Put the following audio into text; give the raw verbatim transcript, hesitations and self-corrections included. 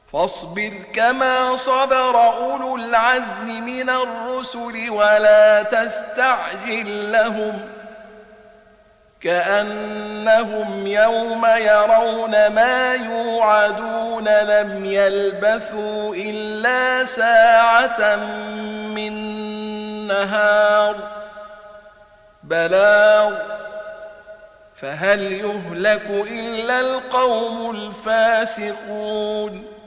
فاصبر كما صبر أولو العزم من الرسل ولا تستعجل لهم كأنهم يوم يرون ما يوعدون لم يلبثوا إلا ساعة من نهار بلاغ فهل يهلك إلا القوم الفاسقون